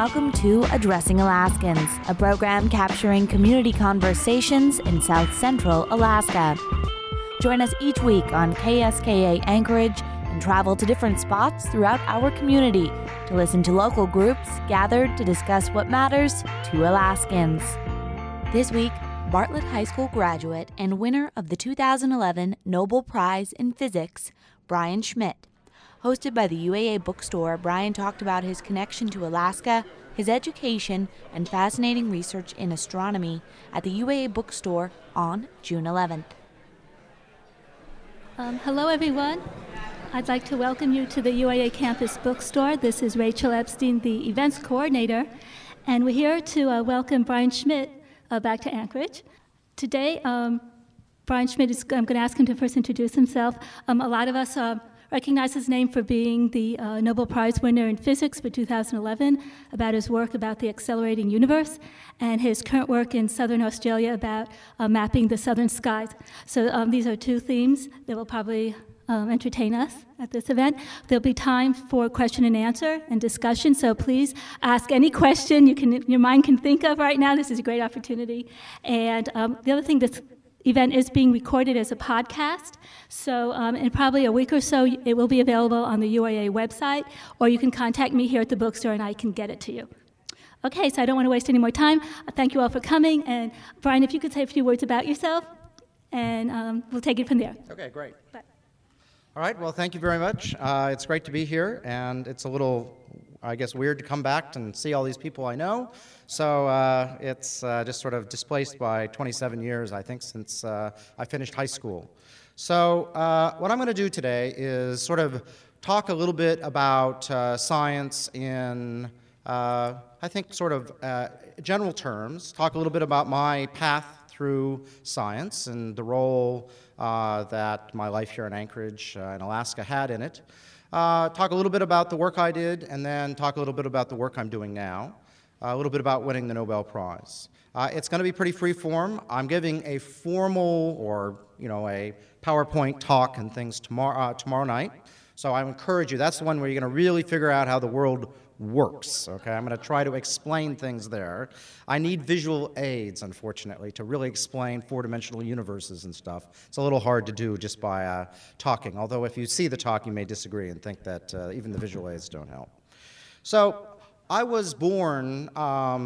welcome to Addressing Alaskans, a program capturing community conversations in South Central Alaska. Join us each week on KSKA Anchorage and travel to different spots throughout our community to listen to local groups gathered to discuss what matters to Alaskans. This week, Bartlett High School graduate and winner of the 2011 Nobel Prize in Physics, Brian Schmidt. Hosted by the UAA Bookstore, Brian talked about his connection to Alaska, his education, and fascinating research in astronomy at the UAA Bookstore on June 11th. Hello, everyone. I'd like to welcome you to the UAA Campus Bookstore. This is Rachel Epstein, the events coordinator, and we're here to welcome Brian Schmidt back to Anchorage. Today, Brian Schmidt I'm going to ask him to first introduce himself. A lot of us recognize his name for being the Nobel Prize winner in physics for 2011, about his work about the accelerating universe, and his current work in southern Australia about mapping the southern skies. So these are two themes that will probably entertain us at this event. There'll be time for question and answer and discussion, so please ask any question your mind can think of right now. This is a great opportunity. And the other thing, this event is being recorded as a podcast, so in probably a week or so, it will be available on the UAA website, or you can contact me here at the bookstore and I can get it to you. Okay, so I don't want to waste any more time. Thank you all for coming, and Brian, if you could say a few words about yourself, and we'll take it from there. Okay, great. Bye. All right, well, thank you very much. It's great to be here, and it's a little, I guess, weird to come back and see all these people I know. So it's just sort of displaced by 27 years, I think, since I finished high school. So what I'm going to do today is sort of talk a little bit about science in, I think, sort of general terms, talk a little bit about my path through science and the role that my life here in Anchorage in Alaska had in it. Talk a little bit about the work I did, and then talk a little bit about the work I'm doing now. A little bit about winning the Nobel Prize. It's going to be pretty free form. I'm giving a formal or, a PowerPoint talk and things tomorrow night. So I encourage you, that's the one where you're going to really figure out how the world works, okay? I'm going to try to explain things there. I need visual aids, unfortunately, to really explain four-dimensional universes and stuff. It's a little hard to do just by talking, although if you see the talk, you may disagree and think that even the visual aids don't help. So I was born in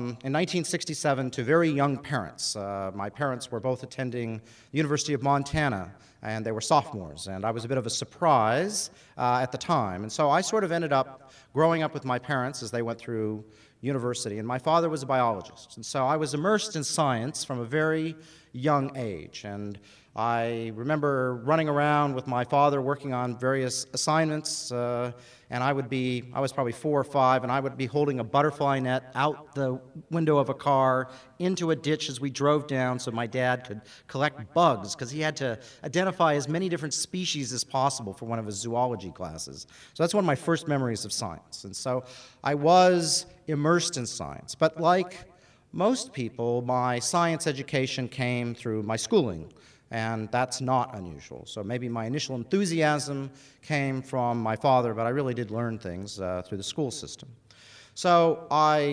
1967 to very young parents. My parents were both attending the University of Montana, and they were sophomores, and I was a bit of a surprise at the time. And so I sort of ended up growing up with my parents as they went through university, and my father was a biologist. And so I was immersed in science from a very young age, and I remember running around with my father working on various assignments, and I was probably 4 or 5, and I would be holding a butterfly net out the window of a car into a ditch as we drove down so my dad could collect bugs, because he had to identify as many different species as possible for one of his zoology classes. So that's one of my first memories of science. And so I was immersed in science, but like most people, my science education came through my schooling. And that's not unusual. So maybe my initial enthusiasm came from my father, but I really did learn things through the school system. So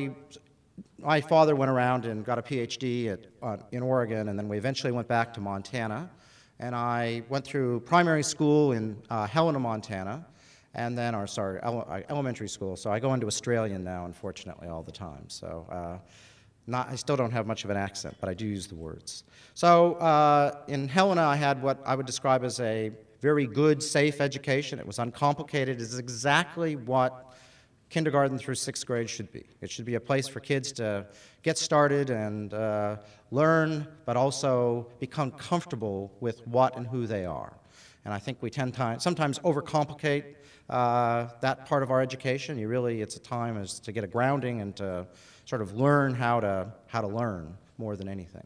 my father went around and got a PhD in Oregon, and then we eventually went back to Montana. And I went through primary school in Helena, Montana, and then, elementary school. So I go into Australian now, unfortunately, all the time. So I still don't have much of an accent, but I do use the words. So in Helena, I had what I would describe as a very good, safe education. It was uncomplicated. It's exactly what kindergarten through 6th grade should be. It should be a place for kids to get started and learn, but also become comfortable with what and who they are. And I think we sometimes overcomplicate that part of our education. It's a time to get a grounding and to sort of learn how to learn more than anything.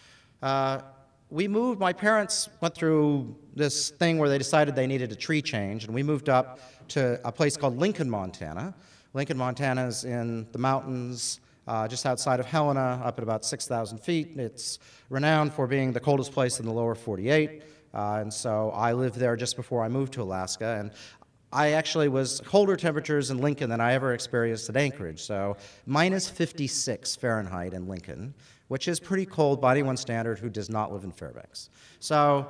My parents went through this thing where they decided they needed a tree change, and we moved up to a place called Lincoln, Montana. Lincoln, Montana is in the mountains just outside of Helena, up at about 6,000 feet. It's renowned for being the coldest place in the lower 48, and so I lived there just before I moved to Alaska. And I actually was colder temperatures in Lincoln than I ever experienced at Anchorage. So minus 56 Fahrenheit in Lincoln, which is pretty cold by anyone's standard who does not live in Fairbanks. So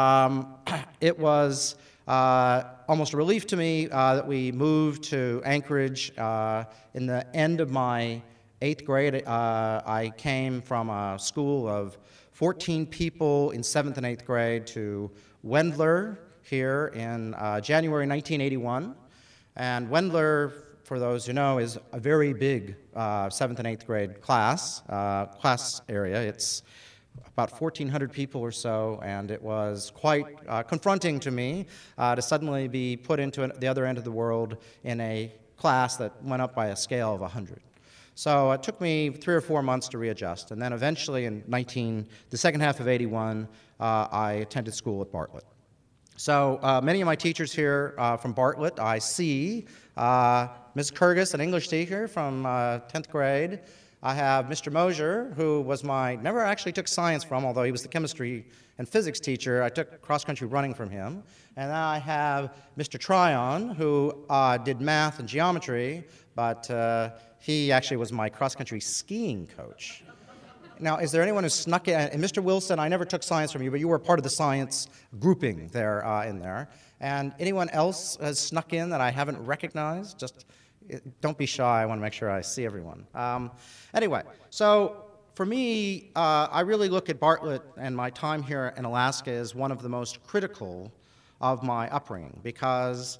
it was almost a relief to me that we moved to Anchorage in the end of my 8th grade. I came from a school of 14 people in 7th and 8th grade to Wendler here in January 1981. And Wendler, for those who know, is a very big 7th and 8th grade class area. It's about 1,400 people or so, and it was quite confronting to me to suddenly be put into the other end of the world in a class that went up by a scale of 100. So it took me 3 or 4 months to readjust, and then eventually in the second half of 81, I attended school at Bartlett. So many of my teachers here from Bartlett, I see Ms. Kurgis, an English teacher from 10th grade. I have Mr. Mosier, who was never actually took science from, although he was the chemistry and physics teacher. I took cross-country running from him. And then I have Mr. Tryon, who did math and geometry, but he actually was my cross-country skiing coach. Now, is there anyone who snuck in? And Mr. Wilson, I never took science from you, but you were part of the science grouping there in there. And anyone else has snuck in that I haven't recognized? Just don't be shy. I want to make sure I see everyone. Anyway, so for me, I really look at Bartlett and my time here in Alaska as one of the most critical of my upbringing because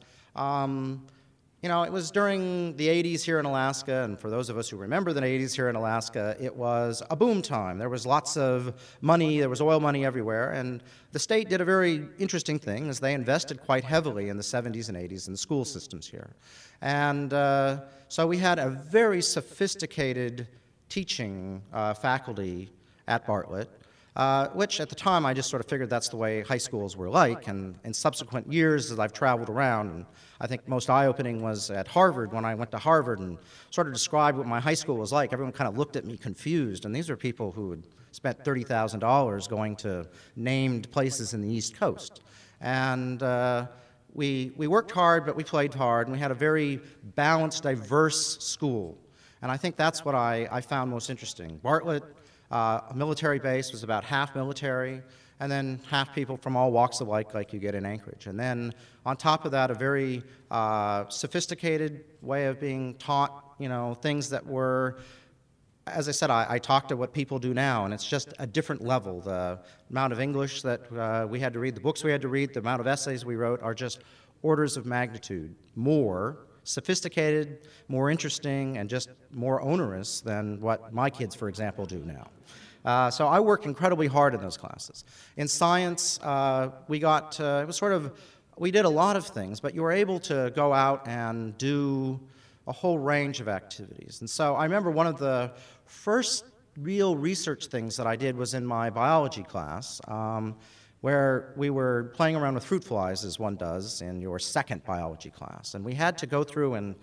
you know, it was during the 80s here in Alaska, and for those of us who remember the 80s here in Alaska, it was a boom time. There was lots of money, there was oil money everywhere, and the state did a very interesting thing, as they invested quite heavily in the 70s and 80s in the school systems here. And so we had a very sophisticated teaching faculty at Bartlett, which at the time I just sort of figured that's the way high schools were like, and in subsequent years as I've traveled around, and I think most eye-opening was at Harvard when I went to Harvard and sort of described what my high school was like. Everyone kind of looked at me confused, and these are people who had spent $30,000 going to named places in the East Coast. And we worked hard, but we played hard, and we had a very balanced, diverse school. And I think that's what I found most interesting. Bartlett, a military base, was about half military, and then half people from all walks of life like you get in Anchorage. And then on top of that, a very sophisticated way of being taught, you know, things that were, as I said, I talk to what people do now, and it's just a different level. The amount of English that we had to read, the books we had to read, the amount of essays we wrote are just orders of magnitude more sophisticated, more interesting, and just more onerous than what my kids, for example, do now. So I worked incredibly hard in those classes. In science, we did a lot of things, but you were able to go out and do a whole range of activities. And so I remember one of the first real research things that I did was in my biology class, where we were playing around with fruit flies, as one does in your second biology class. And we had to go through and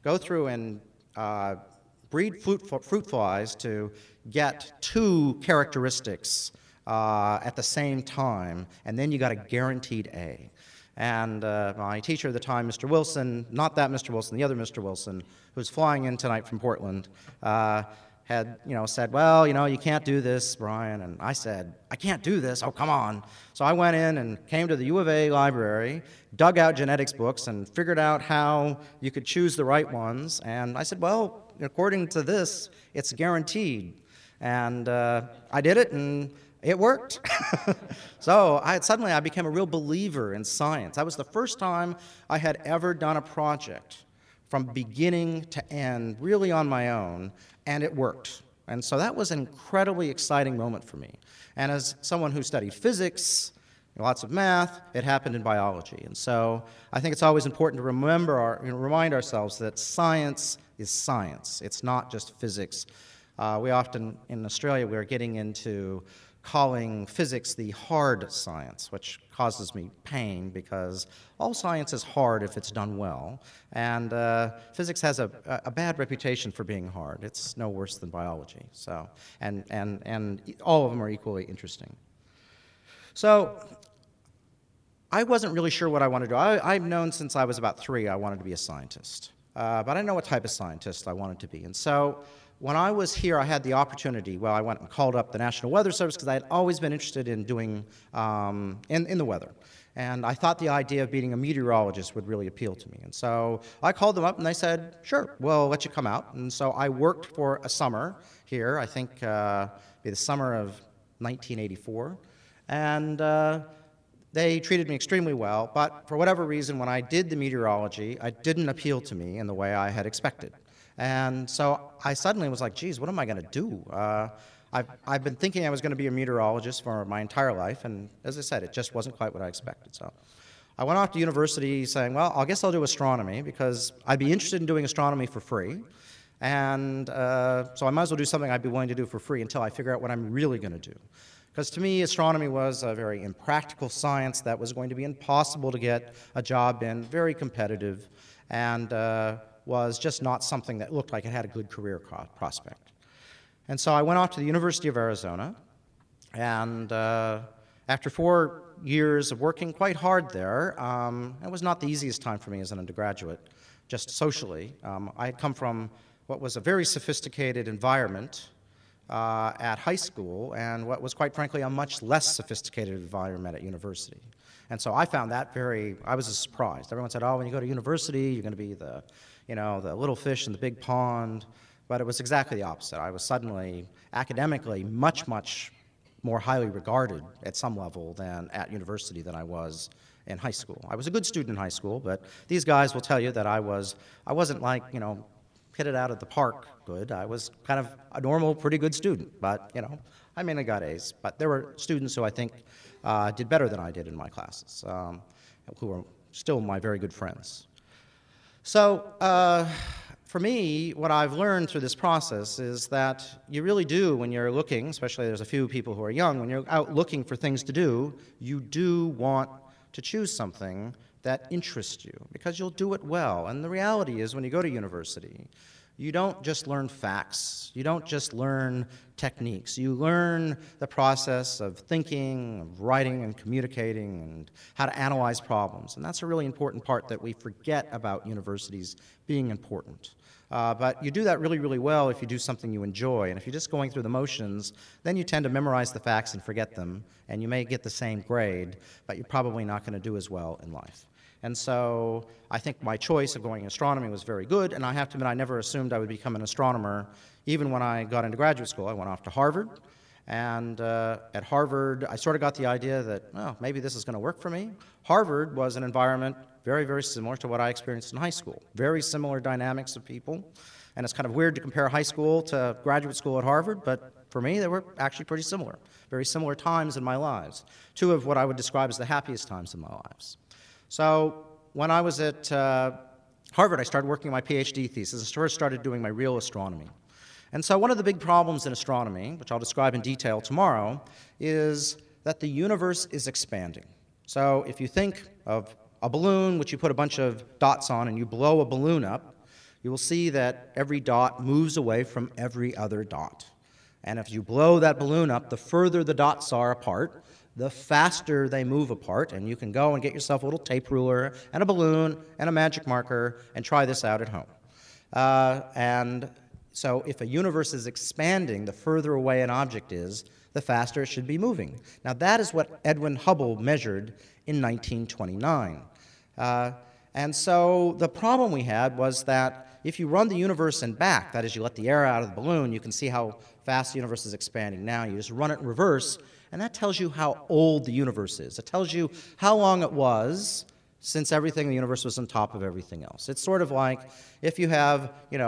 breed fruit flies to get 2 characteristics at the same time, and then you got a guaranteed A. And my teacher at the time, Mr. Wilson, not that Mr. Wilson, the other Mr. Wilson, who's flying in tonight from Portland, had, said, well, you can't do this, Brian. And I said, I can't do this? Oh, come on. So I went in and came to the U of A library, dug out genetics books, and figured out how you could choose the right ones. And I said, well, according to this, it's guaranteed. And I did it, and it worked. So suddenly I became a real believer in science. That was the first time I had ever done a project from beginning to end, really on my own, and it worked. And so that was an incredibly exciting moment for me. And as someone who studied physics, lots of math, it happened in biology. And so I think it's always important to remind ourselves that science is science. It's not just physics. We often, in Australia, we're getting into calling physics the hard science, which causes me pain because all science is hard if it's done well, and physics has a bad reputation for being hard. It's no worse than biology, so, and all of them are equally interesting. So I wasn't really sure what I wanted to do. I've known since I was about 3 I wanted to be a scientist. But I didn't know what type of scientist I wanted to be. And so when I was here, I had the opportunity, well, I went and called up the National Weather Service because I had always been interested in doing, in the weather. And I thought the idea of being a meteorologist would really appeal to me. And so I called them up and they said, sure, we'll let you come out. And so I worked for a summer here, I think be the summer of 1984. And they treated me extremely well, but for whatever reason, when I did the meteorology, it didn't appeal to me in the way I had expected. And so I suddenly was like, geez, what am I going to do? I've been thinking I was going to be a meteorologist for my entire life, and as I said, it just wasn't quite what I expected. So I went off to university saying, well, I guess I'll do astronomy, because I'd be interested in doing astronomy for free. And so I might as well do something I'd be willing to do for free until I figure out what I'm really going to do. Because to me, astronomy was a very impractical science that was going to be impossible to get a job in, very competitive, and was just not something that looked like it had a good career prospect. And so I went off to the University of Arizona, and after 4 years of working quite hard there, it was not the easiest time for me as an undergraduate, just socially. I had come from what was a very sophisticated environment at high school, and what was quite frankly a much less sophisticated environment at university. And so I found that I was surprised. Everyone said, oh, when you go to university, you're going to be the little fish in the big pond. But it was exactly the opposite. I was suddenly, academically, much, much more highly regarded at some level than at university than I was in high school. I was a good student in high school, but these guys will tell you that I wasn't like, hit it out of the park good. I was kind of a normal, pretty good student, but, I mainly got A's. But there were students who I think did better than I did in my classes, who were still my very good friends. So for me, what I've learned through this process is that you really do, when you're looking, especially there's a few people who are young, when you're out looking for things to do, you do want to choose something that interests you, because you'll do it well. And the reality is, when you go to university, you don't just learn facts, you don't just learn techniques, you learn the process of thinking, of writing and communicating, and how to analyze problems. And that's a really important part that we forget about universities being important. But you do that really, really well if you do something you enjoy. And if you're just going through the motions, then you tend to memorize the facts and forget them, and you may get the same grade, but you're probably not going to do as well in life. And so I think my choice of going astronomy was very good, and I have to admit I never assumed I would become an astronomer. Even when I got into graduate school, I went off to Harvard, and at Harvard I sort of got the idea that, oh, maybe this is going to work for me. Harvard was an environment very, very similar to what I experienced in high school. Very similar dynamics of people, and it's kind of weird to compare high school to graduate school at Harvard, but for me they were actually pretty similar. Very similar times in my lives. Two of what I would describe as the happiest times in my lives. So when I was at Harvard, I started working on my PhD thesis. I first started doing my real astronomy. And so one of the big problems in astronomy, which I'll describe in detail tomorrow, is that the universe is expanding. So if you think of a balloon which you put a bunch of dots on and you blow a balloon up, you will see that every dot moves away from every other dot. And if you blow that balloon up, the further the dots are apart, the faster they move apart, and you can go and get yourself a little tape ruler and a balloon and a magic marker and try this out at home. And so if a universe is expanding, the further away an object is, the faster it should be moving. Now that is what Edwin Hubble measured in 1929. And so the problem we had was that if you run the universe in back, that is, you let the air out of the balloon, you can see how fast the universe is expanding now. You just run it in reverse, and that tells you how old the universe is. It tells you how long it was since everything in the universe was on top of everything else. It's sort of like if you have,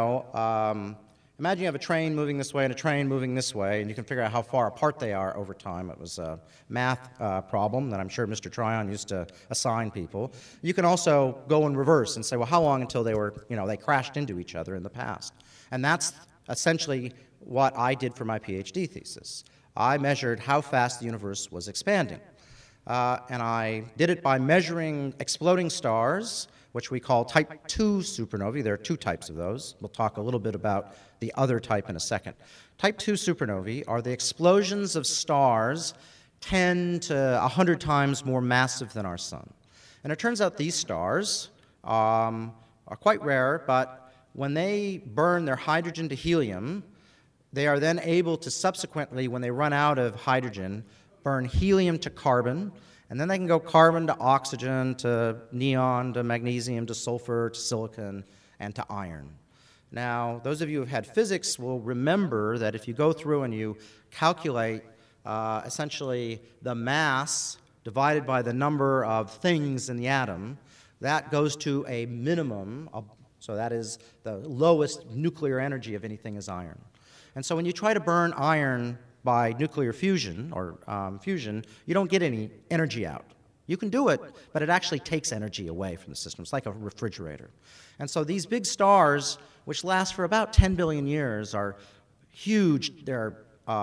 imagine you have a train moving this way and a train moving this way, and you can figure out how far apart they are over time. It was a math problem that I'm sure Mr. Tryon used to assign people. You can also go in reverse and say, well, how long until they were, they crashed into each other in the past? And that's essentially what I did for my PhD thesis. I measured how fast the universe was expanding. And I did it by measuring exploding stars, which we call type 2 supernovae. There are two types of those. We'll talk a little bit about the other type in a second. Type 2 supernovae are the explosions of stars 10 to 100 times more massive than our sun. And it turns out these stars are quite rare, but when they burn their hydrogen to helium, they are then able to subsequently, when they run out of hydrogen, burn helium to carbon, and then they can go carbon to oxygen, to neon, to magnesium, to sulfur, to silicon, and to iron. Now, those of you who have had physics will remember that if you go through and you calculate essentially the mass divided by the number of things in the atom, that goes to a minimum, so that is the lowest nuclear energy of anything is iron. And so when you try to burn iron by nuclear fusion, or fusion, you don't get any energy out. You can do it, but it actually takes energy away from the system. It's like a refrigerator. And so these big stars, which last for about 10 billion years, are huge. They're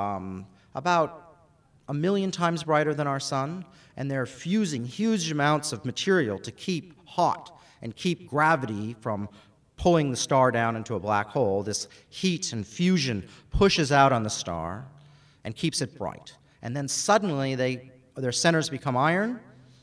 about 1 million times brighter than our sun, and they're fusing huge amounts of material to keep hot and keep gravity from pulling the star down into a black hole. This heat and fusion pushes out on the star and keeps it bright. And then suddenly their centers become iron,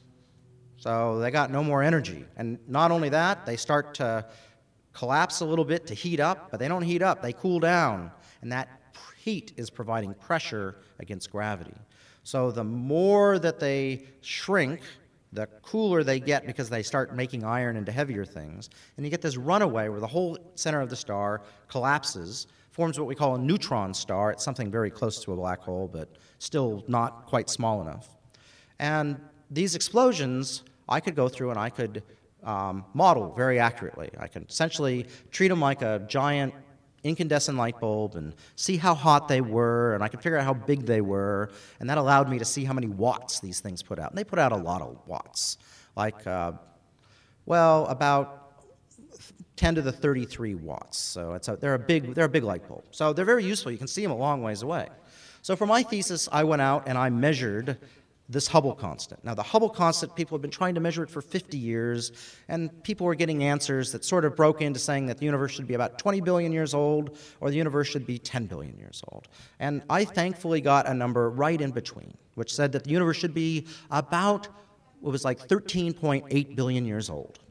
so they got no more energy. And not only that, they start to collapse a little bit to heat up, but they don't heat up, they cool down. And that heat is providing pressure against gravity. So the more that they shrink, the cooler they get because they start making iron into heavier things. And you get this runaway where the whole center of the star collapses, forms what we call a neutron star. It's something very close to a black hole, but still not quite small enough. And these explosions, I could go through and I could model very accurately. I can essentially treat them like a giant incandescent light bulb and see how hot they were, and I could figure out how big they were, and that allowed me to see how many watts these things put out. And they put out a lot of watts, like, well, about 10 to the 33 watts. So they're a big light bulb. So they're very useful. You can see them a long ways away. So for my thesis, I went out and I measured this Hubble constant. Now, the Hubble constant, people have been trying to measure it for 50 years, and people were getting answers that sort of broke into saying that the universe should be about 20 billion years old, or the universe should be 10 billion years old. And I thankfully got a number right in between, which said that the universe should be about, it was like 13.8 billion years old.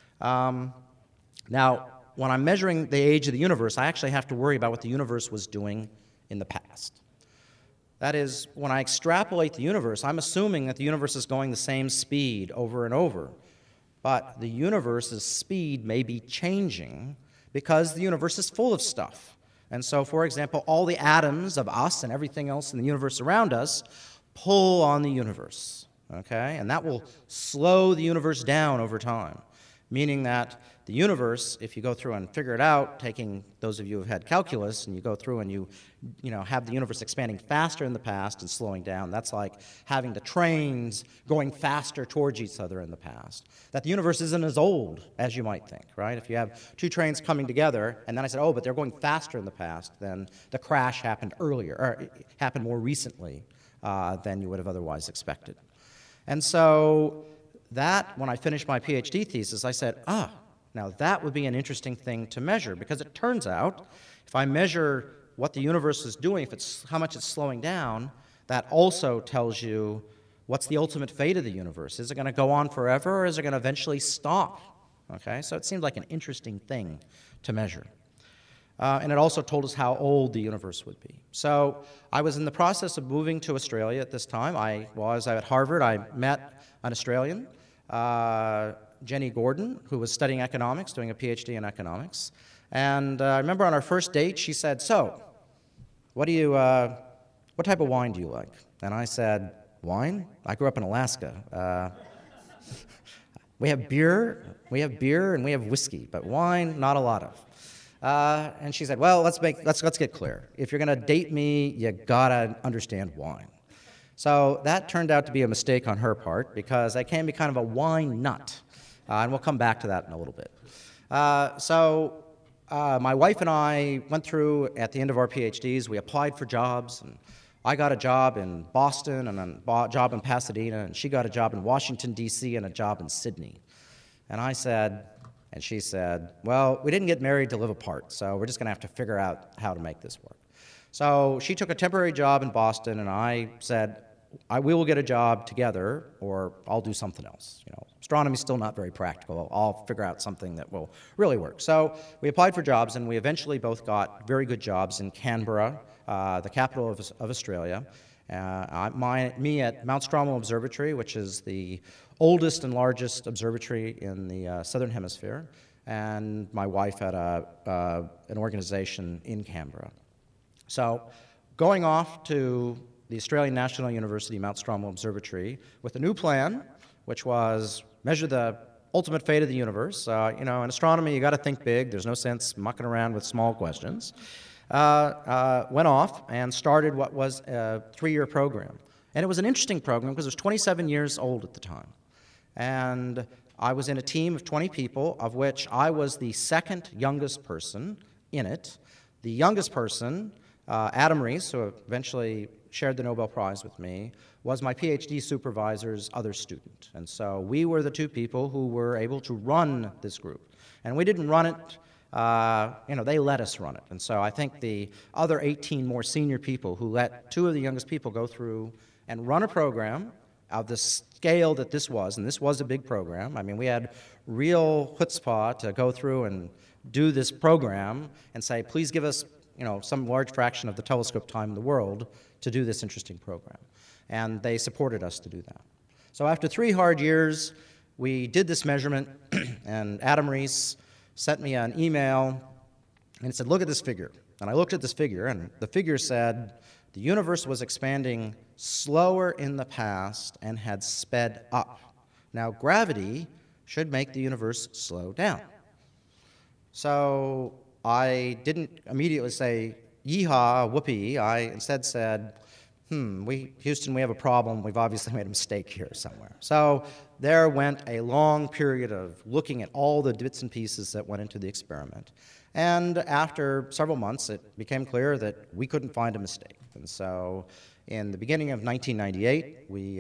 Now, when I'm measuring the age of the universe, I actually have to worry about what the universe was doing in the past. That is, when I extrapolate the universe, I'm assuming that the universe is going the same speed over and over. But the universe's speed may be changing because the universe is full of stuff. And so, for example, all the atoms of us and everything else in the universe around us pull on the universe, okay? And that will slow the universe down over time, meaning that the universe, if you go through and figure it out, taking those of you who have had calculus, and you go through and you have the universe expanding faster in the past and slowing down, that's like having the trains going faster towards each other in the past. That the universe isn't as old as you might think, right? If you have two trains coming together, and then I said, oh, but they're going faster in the past, then the crash happened earlier, or it happened more recently than you would have otherwise expected. And so that, when I finished my PhD thesis, I said, now that would be an interesting thing to measure, because it turns out if I measure what the universe is doing, how much it's slowing down, that also tells you what's the ultimate fate of the universe. Is it going to go on forever, or is it going to eventually stop? Okay, so it seemed like an interesting thing to measure. And it also told us how old the universe would be. So I was in the process of moving to Australia at this time. While I was at Harvard, I met an Australian, Jenny Gordon, who was studying economics, doing a PhD in economics. And I remember on our first date, she said, so, what type of wine do you like? And I said, wine? I grew up in Alaska. We have beer, and we have whiskey, but wine, not a lot of. And she said, well, let's get clear. If you're going to date me, you gotta understand wine. So that turned out to be a mistake on her part, because I can be kind of a wine nut. And we'll come back to that in a little bit. So my wife and I went through, at the end of our PhDs, we applied for jobs, and I got a job in Boston and a job in Pasadena, and she got a job in Washington, D.C., and a job in Sydney. And I said, and she said, well, we didn't get married to live apart, so we're just going to have to figure out how to make this work. So she took a temporary job in Boston, and I said, we will get a job together, or I'll do something else, Astronomy's still not very practical. I'll figure out something that will really work. So we applied for jobs, and we eventually both got very good jobs in Canberra, the capital of Australia. Me at Mount Stromlo Observatory, which is the oldest and largest observatory in the Southern Hemisphere, and my wife at an organization in Canberra. So going off to the Australian National University Mount Stromlo Observatory with a new plan, which was measure the ultimate fate of the universe. In astronomy, you got to think big. There's no sense mucking around with small questions. Went off and started what was a 3-year program. And it was an interesting program because it was 27 years old at the time. And I was in a team of 20 people, of which I was the second youngest person in it. The youngest person, Adam Rees, who eventually shared the Nobel Prize with me, was my PhD supervisor's other student. And so we were the two people who were able to run this group. And we didn't run it, they let us run it. And so I think the other 18 more senior people who let 2 of the youngest people go through and run a program of the scale that this was, and this was a big program. I mean, we had real chutzpah to go through and do this program and say, please give us some large fraction of the telescope time in the world to do this interesting program. And they supported us to do that. So after 3 hard years, we did this measurement, and Adam Rees sent me an email, and it said, look at this figure. And I looked at this figure, and the figure said the universe was expanding slower in the past and had sped up. Now, gravity should make the universe slow down. So I didn't immediately say, yeehaw, whoopee. I instead said, Houston, we have a problem. We've obviously made a mistake here somewhere. So there went a long period of looking at all the bits and pieces that went into the experiment. And after several months, it became clear that we couldn't find a mistake. And so in the beginning of 1998, we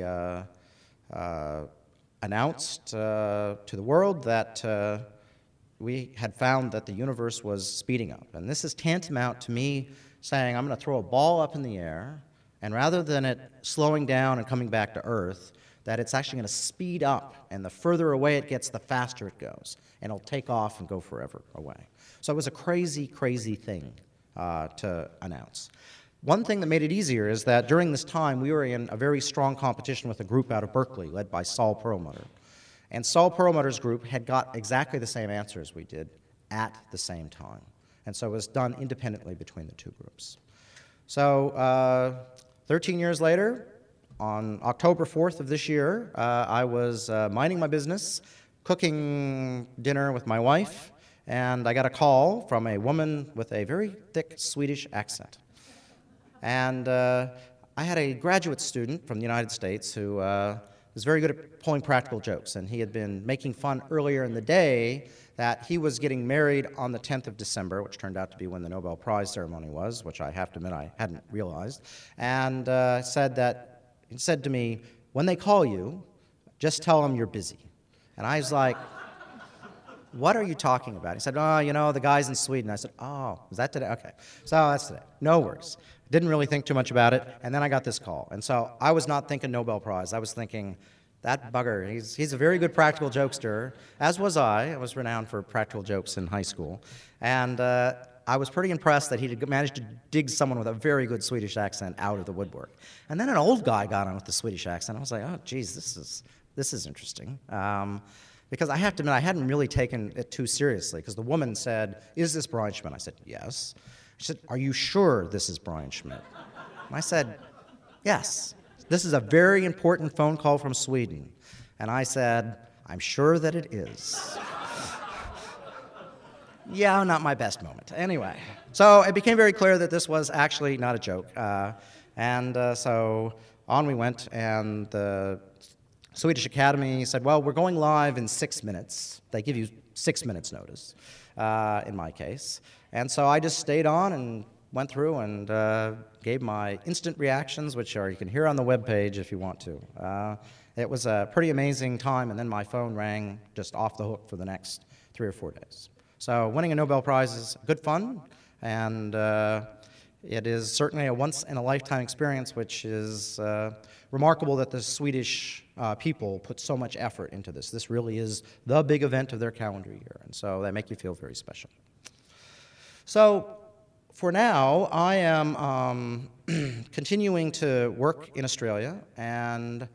announced to the world that we had found that the universe was speeding up. And this is tantamount to me saying, I'm going to throw a ball up in the air, and rather than it slowing down and coming back to Earth, that it's actually going to speed up, and the further away it gets, the faster it goes, and it'll take off and go forever away. So it was a crazy, crazy thing to announce. One thing that made it easier is that during this time, we were in a very strong competition with a group out of Berkeley led by Saul Perlmutter. And Saul Perlmutter's group had got exactly the same answers we did at the same time. And so it was done independently between the two groups. So 13 years later, on October 4th of this year, I was minding my business, cooking dinner with my wife, and I got a call from a woman with a very thick Swedish accent. And I had a graduate student from the United States who was very good at pulling practical jokes, and he had been making fun earlier in the day that he was getting married on the 10th of December, which turned out to be when the Nobel Prize ceremony was, which I have to admit I hadn't realized, and he said to me, when they call you, just tell them you're busy. And I was like, what are you talking about? He said, oh, the guy's in Sweden. I said, oh, is that today? Okay, so that's today. No worries. Didn't really think too much about it, and then I got this call. And so I was not thinking Nobel Prize. I was thinking, that bugger, he's a very good practical jokester, as was I. I was renowned for practical jokes in high school. And I was pretty impressed that he had managed to dig someone with a very good Swedish accent out of the woodwork. And then an old guy got on with the Swedish accent. I was like, oh, geez, this is interesting. Because I have to admit, I hadn't really taken it too seriously, because the woman said, is this Brian Schmidt? I said, yes. She said, are you sure this is Brian Schmidt? And I said, yes. This is a very important phone call from Sweden. And I said, I'm sure that it is. Yeah, not my best moment. Anyway, so it became very clear that this was actually not a joke. So on we went, and the Swedish Academy said, well, we're going live in 6 minutes. They give you 6 minutes notice, in my case. And so I just stayed on and went through and gave my instant reactions, which you can hear on the webpage if you want to. It was a pretty amazing time, and then my phone rang just off the hook for the next 3 or 4 days. So winning a Nobel Prize is good fun, and it is certainly a once-in-a-lifetime experience, which is remarkable that the Swedish people put so much effort into this. This really is the big event of their calendar year, and so that makes you feel very special. So for now, I am continuing to work in Australia, and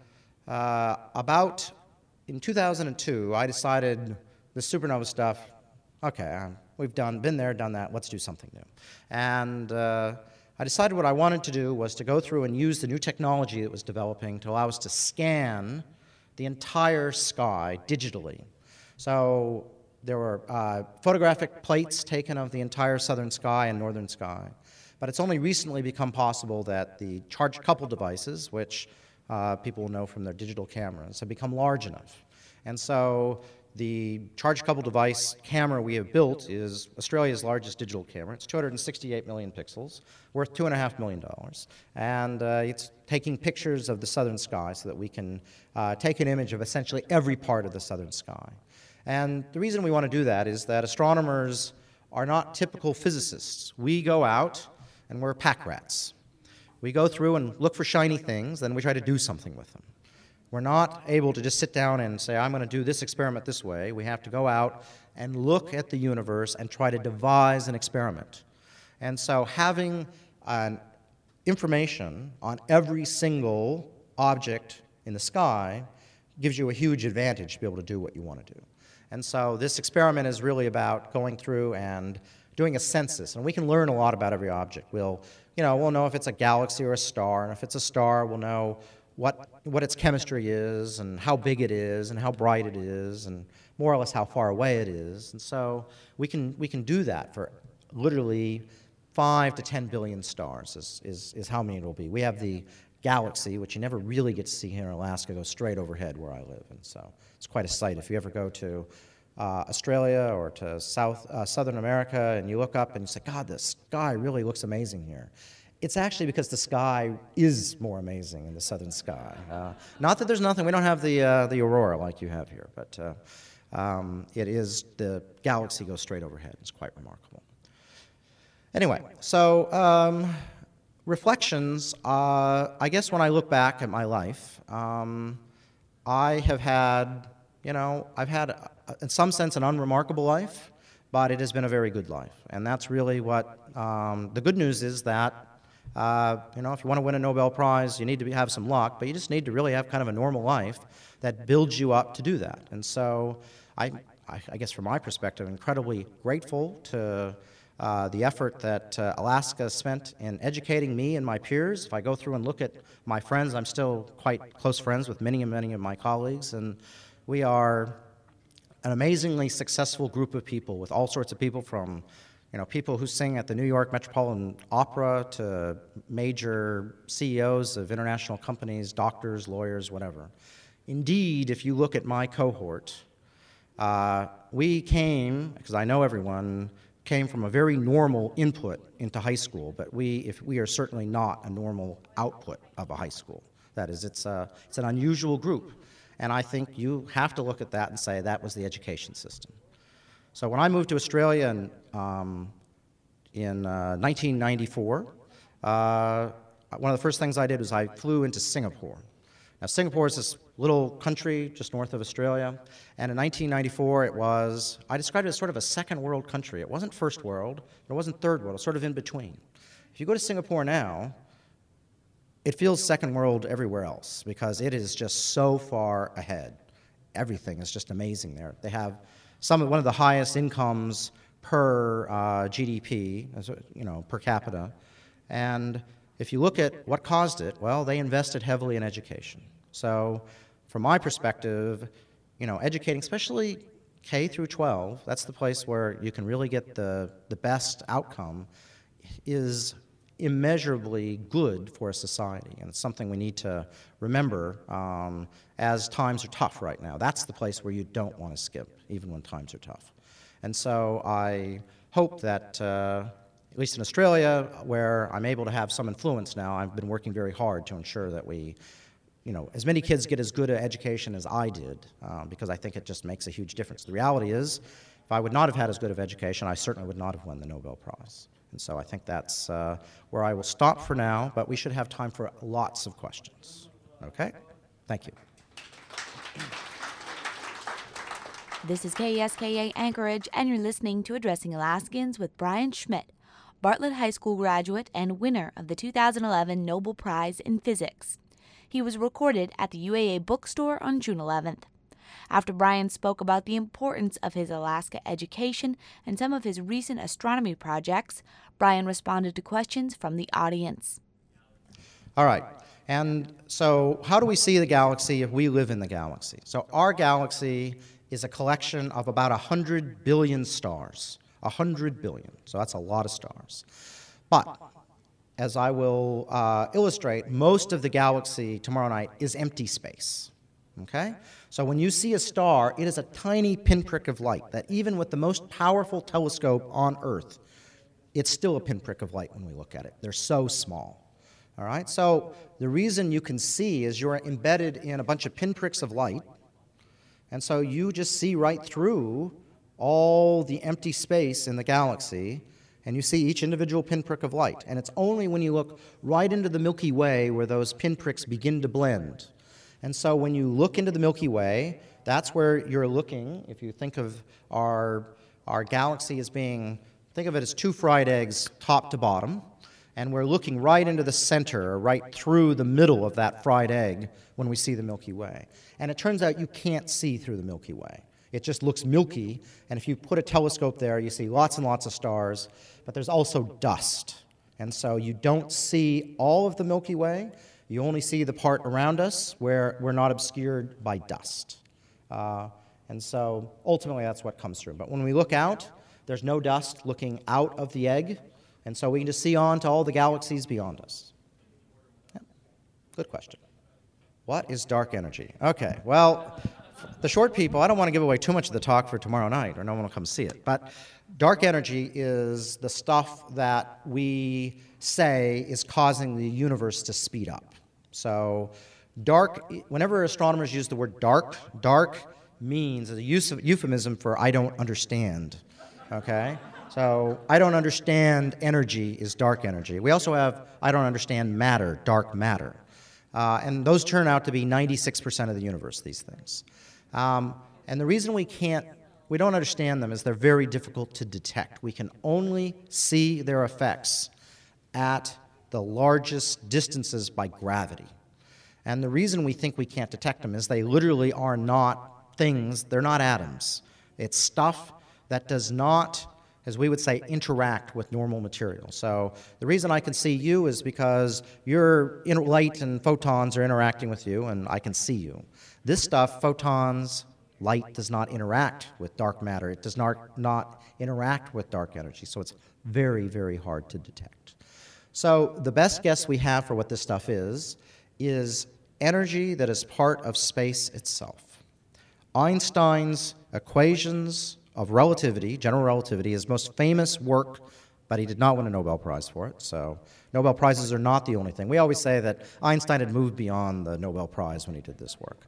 in 2002, I decided the supernova stuff, okay, we've been there, done that, let's do something new. And I decided what I wanted to do was to go through and use the new technology that was developing to allow us to scan the entire sky digitally. So there were photographic plates taken of the entire southern sky and northern sky. But it's only recently become possible that the charge-coupled devices, which people will know from their digital cameras, have become large enough. And so the charge-coupled device camera we have built is Australia's largest digital camera. It's 268 million pixels, worth $2.5 million. And it's taking pictures of the southern sky so that we can take an image of essentially every part of the southern sky. And the reason we want to do that is that astronomers are not typical physicists. We go out and we're pack rats. We go through and look for shiny things, then we try to do something with them. We're not able to just sit down and say, I'm going to do this experiment this way. We have to go out and look at the universe and try to devise an experiment. And so having information on every single object in the sky gives you a huge advantage to be able to do what you want to do. And so this experiment is really about going through and doing a census, and we can learn a lot about every object. We'll know if it's a galaxy or a star, and if it's a star, we'll know what its chemistry is, and how big it is, and how bright it is, and more or less how far away it is. And so we can do that for literally 5 to 10 billion stars is how many it'll be. We have the galaxy, which you never really get to see here in Alaska, go straight overhead where I live, and so it's quite a sight. If you ever go to Australia or to Southern America and you look up and you say, God, the sky really looks amazing here. It's actually because the sky is more amazing in the southern sky. Not that there's nothing, we don't have the aurora like you have here, but it is, the galaxy goes straight overhead. It's quite remarkable. Anyway, so reflections, I guess when I look back at my life, I have had, I've had, in some sense, an unremarkable life, but it has been a very good life. And that's really what, the good news is that, if you want to win a Nobel Prize, you need to have some luck, but you just need to really have kind of a normal life that builds you up to do that. And so I guess from my perspective, I'm incredibly grateful to the effort that Alaska spent in educating me and my peers. If I go through and look at my friends, I'm still quite close friends with many of my colleagues, and we are an amazingly successful group of people with all sorts of people from people who sing at the New York Metropolitan Opera to major CEOs of international companies, doctors, lawyers, whatever. Indeed, if you look at my cohort, we came, because I know everyone, came from a very normal input into high school, but we are certainly not a normal output of a high school. That is, it's an unusual group. And I think you have to look at that and say that was the education system. So when I moved to Australia in 1994, one of the first things I did was I flew into Singapore. Now, Singapore is this little country just north of Australia, and in 1994 I described it as sort of a second world country. It wasn't first world, it wasn't third world, it was sort of in between. If you go to Singapore now, it feels second world everywhere else because it is just so far ahead. Everything is just amazing there. They have one of the highest incomes per GDP, per capita. And if you look at what caused it, well, they invested heavily in education. So from my perspective, educating, especially K through 12, that's the place where you can really get the best outcome, is immeasurably good for a society. And it's something we need to remember as times are tough right now. That's the place where you don't want to skip, even when times are tough. And so I hope that, at least in Australia, where I'm able to have some influence now, I've been working very hard to ensure that we, as many kids get as good an education as I did, because I think it just makes a huge difference. The reality is, if I would not have had as good of education, I certainly would not have won the Nobel Prize. And so I think that's where I will stop for now, but we should have time for lots of questions. Okay? Thank you. This is KSKA Anchorage, and you're listening to Addressing Alaskans with Brian Schmidt, Bartlett High School graduate and winner of the 2011 Nobel Prize in Physics. He was recorded at the UAA bookstore on June 11th. After Brian spoke about the importance of his Alaska education and some of his recent astronomy projects, Brian responded to questions from the audience. All right. And so how do we see the galaxy if we live in the galaxy? So our galaxy is a collection of about 100 billion stars. 100 billion. So that's a lot of stars. But as I will illustrate, most of the galaxy tomorrow night is empty space. Okay? So when you see a star, it is a tiny pinprick of light that even with the most powerful telescope on Earth, it's still a pinprick of light when we look at it. They're so small. All right? So the reason you can see is you're embedded in a bunch of pinpricks of light, and so you just see right through all the empty space in the galaxy, and you see each individual pinprick of light. And it's only when you look right into the Milky Way where those pinpricks begin to blend. And so when you look into the Milky Way, that's where you're looking. If you think of our galaxy as being, think of it as two fried eggs, top to bottom, and we're looking right into the center, right through the middle of that fried egg when we see the Milky Way. And it turns out you can't see through the Milky Way. It just looks milky, and if you put a telescope there, you see lots and lots of stars, but there's also dust. And so you don't see all of the Milky Way. You only see the part around us where we're not obscured by dust. And so ultimately that's what comes through. But when we look out, there's no dust looking out of the egg, and so we can just see on to all the galaxies beyond us. Yeah. Good question. What is dark energy? Okay, well, the short people, I don't want to give away too much of the talk for tomorrow night, or no one will come see it, but dark energy is the stuff that we say is causing the universe to speed up. So dark, whenever astronomers use the word dark, dark means a euphemism for I don't understand, okay? So I don't understand energy is dark energy. We also have I don't understand matter, dark matter. And those turn out to be 96% of the universe, these things. And the reason we don't understand them is they're very difficult to detect. We can only see their effects at the largest distances by gravity. And the reason we think we can't detect them is they literally are not things, they're not atoms. It's stuff that does not, as we would say, interact with normal material. So the reason I can see you is because your light and photons are interacting with you, and I can see you. This stuff, photons, light, does not interact with dark matter. It does not interact with dark energy, so it's very, very hard to detect. So the best guess we have for what this stuff is energy that is part of space itself. Einstein's equations of relativity, general relativity, his most famous work, but he did not win a Nobel Prize for it, so Nobel Prizes are not the only thing. We always say that Einstein had moved beyond the Nobel Prize when he did this work.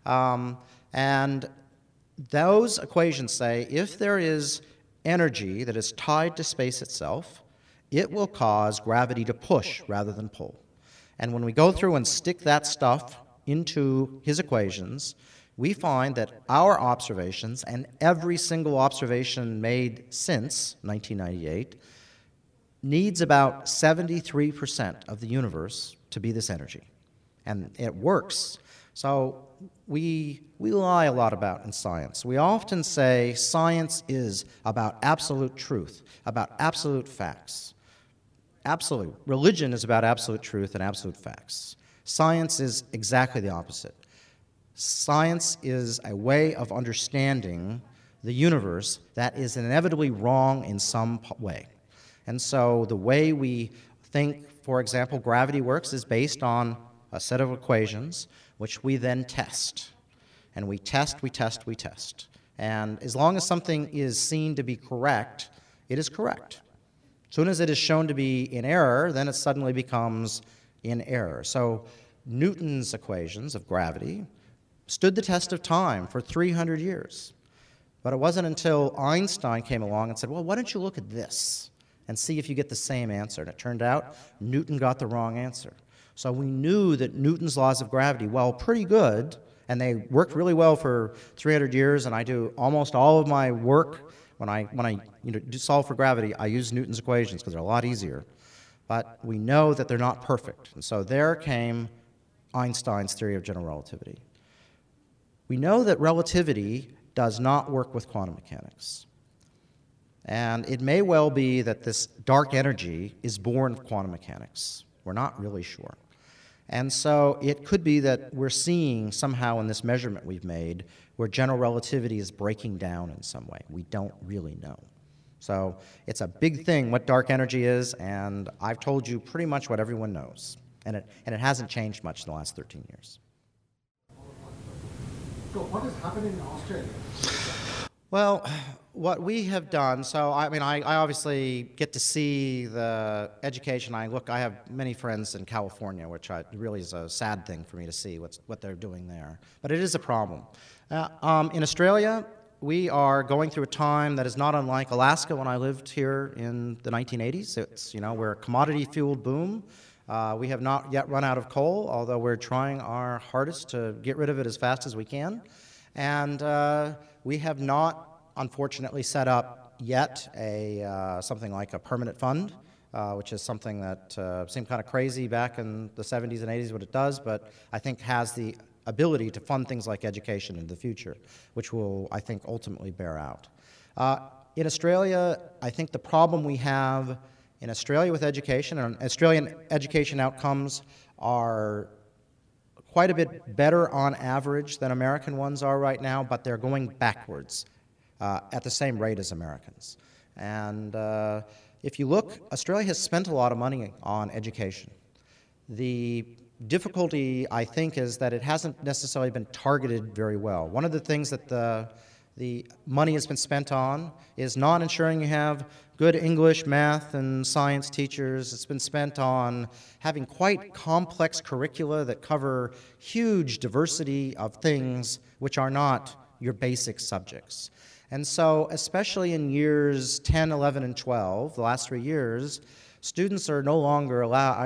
And those equations say if there is energy that is tied to space itself, it will cause gravity to push rather than pull. And when we go through and stick that stuff into his equations, we find that our observations, and every single observation made since 1998, needs about 73% of the universe to be this energy. And it works. So we lie a lot about in science. We often say science is about absolute truth, about absolute facts. Absolute. Religion is about absolute truth and absolute facts. Science is exactly the opposite. Science is a way of understanding the universe that is inevitably wrong in some way. And so the way we think, for example, gravity works is based on a set of equations which we then test. And we test, we test, we test. And as long as something is seen to be correct, it is correct. As soon as it is shown to be in error, then it suddenly becomes in error. So Newton's equations of gravity stood the test of time for 300 years. But it wasn't until Einstein came along and said, well, why don't you look at this? and see if you get the same answer. And it turned out Newton got the wrong answer. So we knew that Newton's laws of gravity, while pretty good, and they worked really well for 300 years, and I do almost all of my work when I do solve for gravity, I use Newton's equations because they're a lot easier. But we know that they're not perfect. And so there came Einstein's theory of general relativity. We know that relativity does not work with quantum mechanics. And it may well be that this dark energy is born of quantum mechanics. We're not really sure. And so it could be that we're seeing somehow in this measurement we've made where general relativity is breaking down in some way. We don't really know. So it's a big thing what dark energy is, and I've told you pretty much what everyone knows. And it hasn't changed much in the last 13 years. So what is happening in Australia? Well, what we have done, so I mean, I obviously get to see the education. I have many friends in California, which really is a sad thing for me to see what they're doing there. But it is a problem. In Australia, we are going through a time that is not unlike Alaska when I lived here in the 1980s. It's, we're a commodity-fueled boom. We have not yet run out of coal, although we're trying our hardest to get rid of it as fast as we can. And we have not, unfortunately, set up yet something like a permanent fund, which is something that seemed kind of crazy back in the 70s and 80s, what it does, but I think has the ability to fund things like education in the future, which will, I think, ultimately bear out. In Australia, I think the problem we have in Australia with education, and Australian education outcomes are quite a bit better on average than American ones are right now, but they're going backwards at the same rate as Americans. And if you look, Australia has spent a lot of money on education. The difficulty, I think, is that it hasn't necessarily been targeted very well. One of the things that the money has been spent on is not ensuring you have good English, math, and science teachers. It's been spent on having quite complex curricula that cover huge diversity of things which are not your basic subjects. And so, especially in years 10, 11, and 12, the last 3 years, students are no longer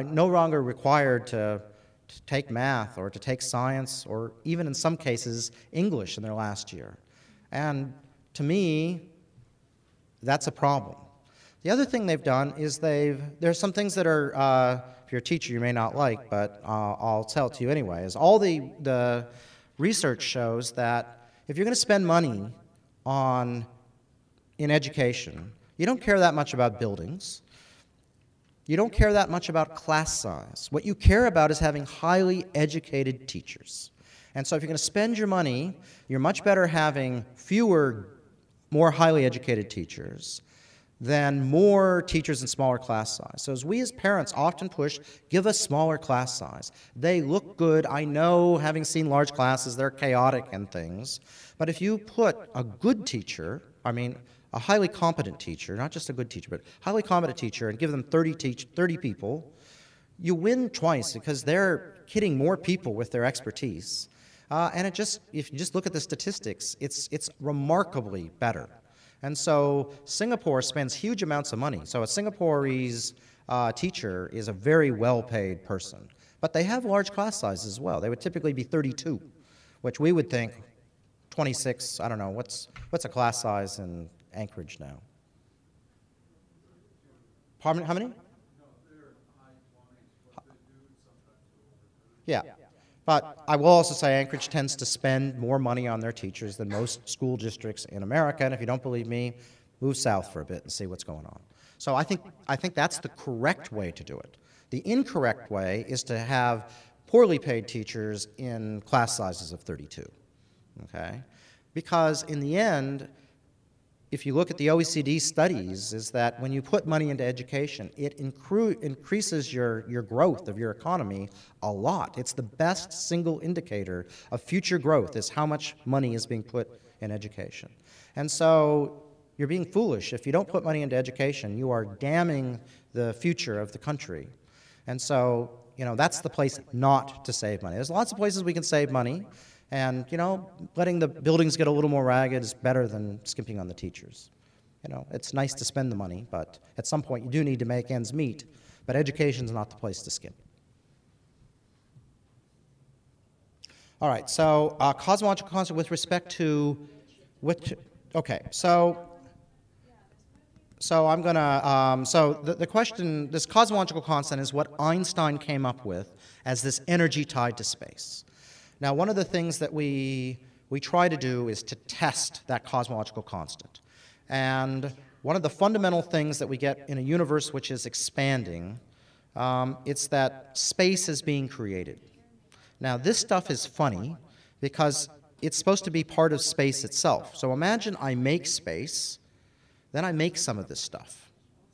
required to take math or to take science or even in some cases English in their last year. And to me, that's a problem. The other thing they've done is there's some things that are, if you're a teacher, you may not like, but I'll tell it to you anyway, is all the research shows that if you're going to spend money in education, you don't care that much about buildings. You don't care that much about class size. What you care about is having highly educated teachers. And so if you're going to spend your money, you're much better having fewer, more highly educated teachers than more teachers in smaller class size. So as we as parents often push, give us smaller class size. They look good. I know, having seen large classes, they're chaotic and things. But if you put a good teacher, a highly competent teacher, not just a good teacher, but highly competent teacher, and give them 30 people, you win twice because they're hitting more people with their expertise. And if you just look at the statistics, it's remarkably better. And so Singapore spends huge amounts of money. So a Singapore's teacher is a very well-paid person. But they have large class sizes as well. They would typically be 32, which we would think 26, I don't know, what's a class size in Anchorage now? Pardon, how many? Yeah. But I will also say Anchorage tends to spend more money on their teachers than most school districts in America, and if you don't believe me, move south for a bit and see what's going on. So I think that's the correct way to do it. The incorrect way is to have poorly paid teachers in class sizes of 32, okay? Because in the end, if you look at the OECD studies, is that when you put money into education, it increases your growth of your economy a lot. It's the best single indicator of future growth is how much money is being put in education. And so you're being foolish. If you don't put money into education, you are damning the future of the country. And so, that's the place not to save money. There's lots of places we can save money. And, letting the buildings get a little more ragged is better than skimping on the teachers. You know, it's nice to spend the money, but at some point you do need to make ends meet, but education's not the place to skip. All right, so cosmological constant with respect to which, okay, so I'm gonna, the question, this cosmological constant is what Einstein came up with as this energy tied to space. Now, one of the things that we try to do is to test that cosmological constant. And one of the fundamental things that we get in a universe which is expanding, it's that space is being created. Now, this stuff is funny because it's supposed to be part of space itself. So imagine I make space, then I make some of this stuff.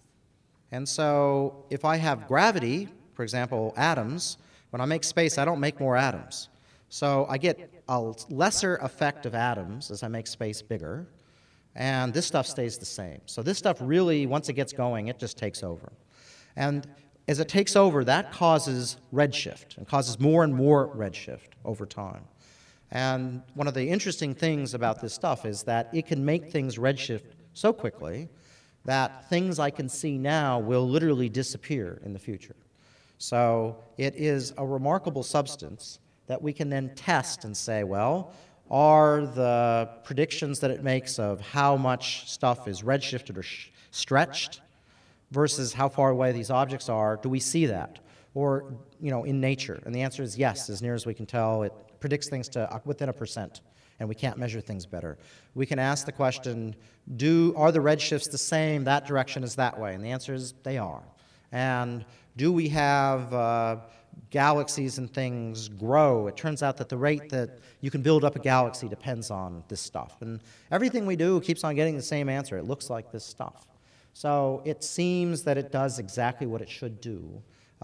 And so if I have gravity, for example, atoms, when I make space, I don't make more atoms. So I get a lesser effect of atoms as I make space bigger, and this stuff stays the same. So this stuff really, once it gets going, it just takes over. And as it takes over, that causes redshift, and causes more and more redshift over time. And one of the interesting things about this stuff is that it can make things redshift so quickly that things I can see now will literally disappear in the future. So it is a remarkable substance that we can then test and say, well, are the predictions that it makes of how much stuff is redshifted or stretched versus how far away these objects are, do we see that? Or, you know, in nature? And the answer is yes, as near as we can tell. It predicts things to within 1%, and we can't measure things better. We can ask the question, are the redshifts the same that direction as that way? And the answer is they are. And do we have galaxies and things grow? It turns out that the rate that you can build up a galaxy depends on this stuff. And everything we do keeps on getting the same answer. It looks like this stuff. So it seems that it does exactly what it should do.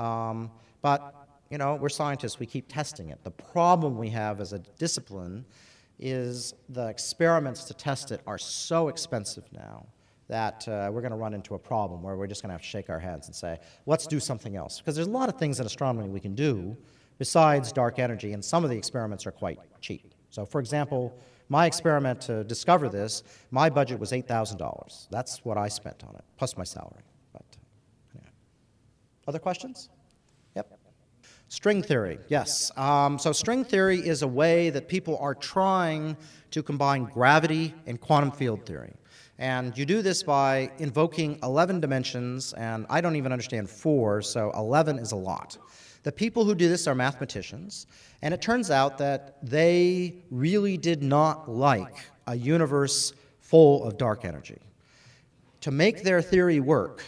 But, you know, we're scientists. We keep testing it. The problem we have as a discipline is the experiments to test it are so expensive now that we're going to run into a problem where we're just going to have to shake our heads and say, let's do something else. Because there's a lot of things in astronomy we can do besides dark energy, and some of the experiments are quite cheap. So, for example, my experiment to discover this, my budget was $8,000. That's what I spent on it, plus my salary. But, anyway. Other questions? Yep. String theory, yes. So string theory is a way that people are trying to combine gravity and quantum field theory. And you do this by invoking 11 dimensions, and I don't even understand 4, so 11 is a lot. The people who do this are mathematicians, and it turns out that they really did not like a universe full of dark energy. To make their theory work,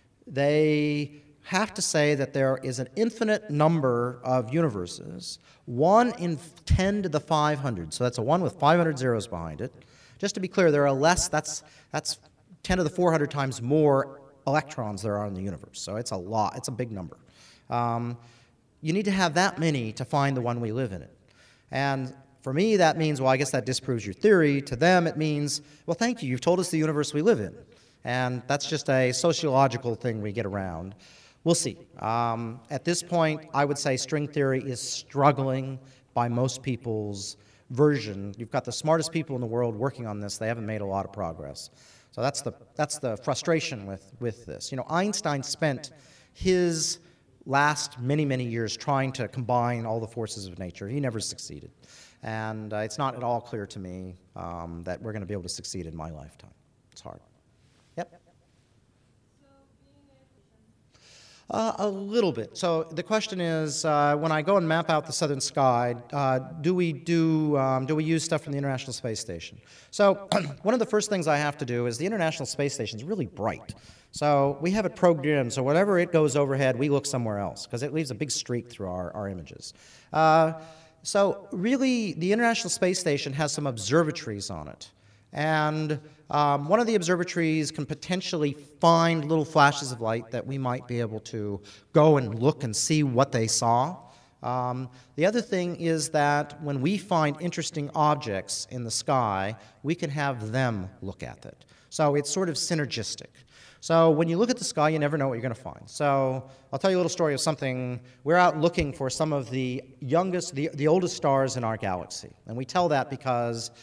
they have to say that there is an infinite number of universes, 1 in 10 to the 500, so that's a 1 with 500 zeros behind it. Just to be clear, there are less, that's 10 to the 400 times more electrons there are in the universe, so it's a lot, it's a big number. You need to have that many to find the one we live in it. And for me, that means, well, I guess that disproves your theory. To them, it means, well, thank you, you've told us the universe we live in. And that's just a sociological thing we get around. We'll see. At this point, I would say string theory is struggling by most people's version. You've got the smartest people in the world working on this. They haven't made a lot of progress. So that's the frustration with this. You know, Einstein spent his last many, many years trying to combine all the forces of nature. He never succeeded. And it's not at all clear to me that we're going to be able to succeed in my lifetime. It's hard. Yep. A little bit. So the question is, when I go and map out the southern sky, do we use stuff from the International Space Station? So one of the first things I have to do is the International Space Station is really bright. So we have it programmed, so whenever it goes overhead, we look somewhere else, because it leaves a big streak through our images. So really, the International Space Station has some observatories on it. And one of the observatories can potentially find little flashes of light that we might be able to go and look and see what they saw. The other thing is that when we find interesting objects in the sky, we can have them look at it. So it's sort of synergistic. So when you look at the sky, you never know what you're going to find. So I'll tell you a little story of something. We're out looking for some of the youngest, the oldest stars in our galaxy. And we tell that because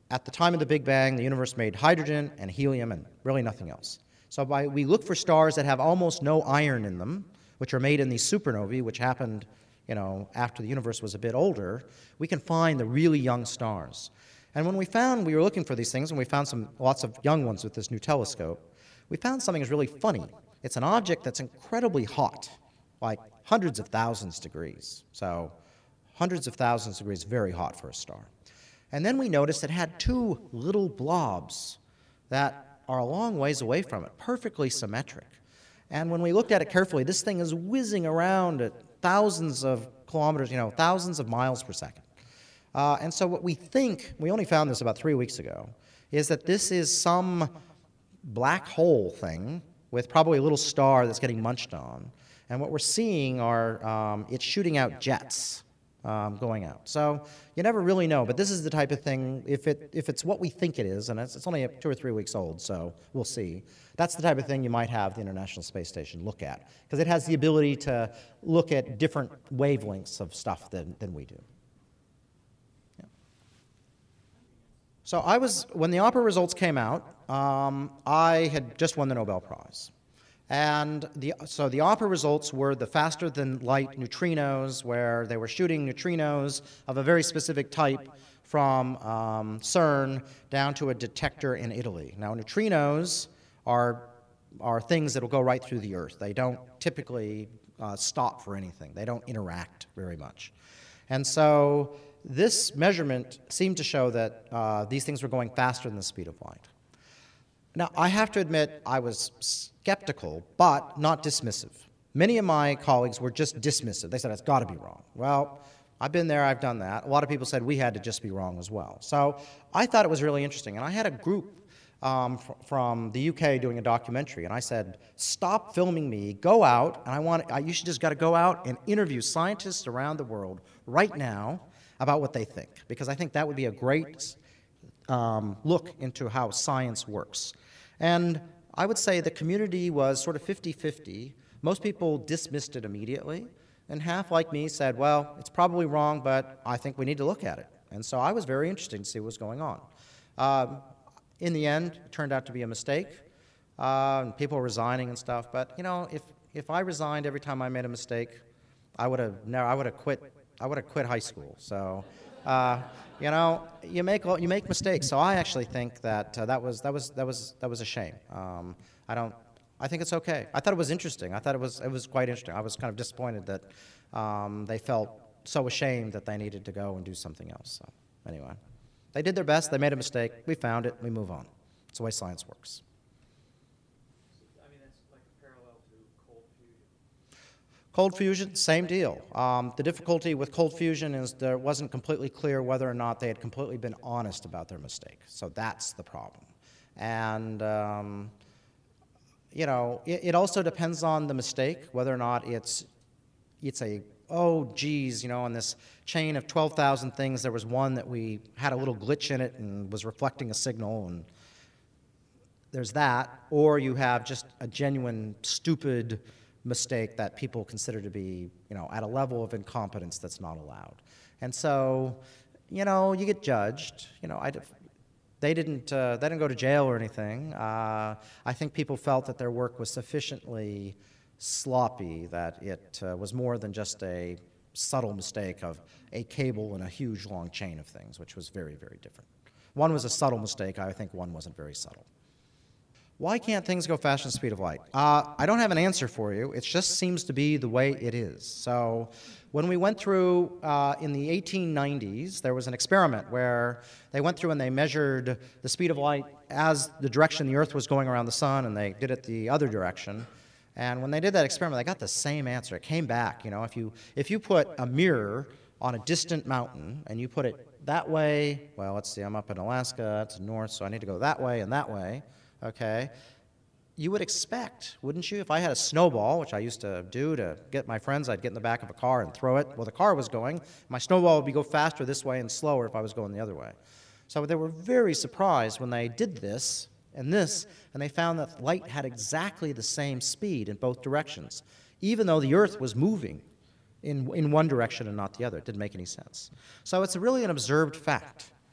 at the time of the Big Bang, the universe made hydrogen and helium and really nothing else. So we look for stars that have almost no iron in them, which are made in these supernovae, which happened, after the universe was a bit older. We can find the really young stars. And when we were looking for these things, and we found lots of young ones with this new telescope, we found something that's really funny. It's an object that's incredibly hot, like hundreds of thousands degrees. So hundreds of thousands of degrees, very hot for a star. And then we noticed it had two little blobs that are a long ways away from it, perfectly symmetric. And when we looked at it carefully, this thing is whizzing around at thousands of kilometers, thousands of miles per second. And so what we think, we only found this about 3 weeks ago, is that this is some black hole thing with probably a little star that's getting munched on. And what we're seeing are, it's shooting out jets going out. So you never really know, but this is the type of thing, if it's what we think it is, and it's only 2 or 3 weeks old, so we'll see. That's the type of thing you might have the International Space Station look at, because it has the ability to look at different wavelengths of stuff than we do. Yeah. So when the opera results came out, I had just won the Nobel Prize. And so the opera results were the faster-than-light neutrinos, where they were shooting neutrinos of a very specific type from CERN down to a detector in Italy. Now, neutrinos are things that will go right through the Earth. They don't typically stop for anything. They don't interact very much. And so this measurement seemed to show that these things were going faster than the speed of light. Now, I have to admit I was skeptical, but not dismissive. Many of my colleagues were just dismissive. They said, it's got to be wrong. Well, I've been there, I've done that. A lot of people said we had to just be wrong as well. So I thought it was really interesting. And I had a group from the UK doing a documentary, and I said, stop filming me, go out, and you should just got to go out and interview scientists around the world right now about what they think, because I think that would be a great look into how science works. And I would say the community was sort of 50-50. Most people dismissed it immediately, and half, like me, said, well, it's probably wrong, but I think we need to look at it. And so I was very interested to see what was going on. In the end, it turned out to be a mistake, and people were resigning and stuff. But if I resigned every time I made a mistake, I would have quit high school. So. You make mistakes. So I actually think that that was a shame. I think it's okay. I thought it was interesting. I thought it was quite interesting. I was kind of disappointed that they felt so ashamed that they needed to go and do something else. So anyway, they did their best. They made a mistake. We found it. We move on. It's the way science works. I mean, that's like a parallel to cold fusion. Cold fusion, same deal. The difficulty with cold fusion is there it wasn't completely clear whether or not they had completely been honest about their mistake. So that's the problem. And, it also depends on the mistake, whether or not it's a, oh, geez, on this chain of 12,000 things, there was one that we had a little glitch in it and was reflecting a signal, and there's that. Or you have just a genuine, stupid mistake that people consider to be, at a level of incompetence that's not allowed. And so, you get judged. They didn't go to jail or anything. I think people felt that their work was sufficiently sloppy that it was more than just a subtle mistake of a cable in a huge long chain of things, which was very, very different. One was a subtle mistake. I think one wasn't very subtle. Why can't things go faster than the speed of light? I don't have an answer for you. It just seems to be the way it is. So when we went through in the 1890s, there was an experiment where they went through and they measured the speed of light as the direction the Earth was going around the sun, and they did it the other direction. And when they did that experiment, they got the same answer. It came back. If you put a mirror on a distant mountain and you put it that way, well, let's see, I'm up in Alaska, it's north, so I need to go that way and that way. Okay, you would expect, wouldn't you, if I had a snowball, which I used to do to get my friends, I'd get in the back of a car and throw it. Well, the car was going. My snowball would go faster this way and slower if I was going the other way. So they were very surprised when they did this, and they found that light had exactly the same speed in both directions, even though the Earth was moving in one direction and not the other. It didn't make any sense. So it's really an observed fact.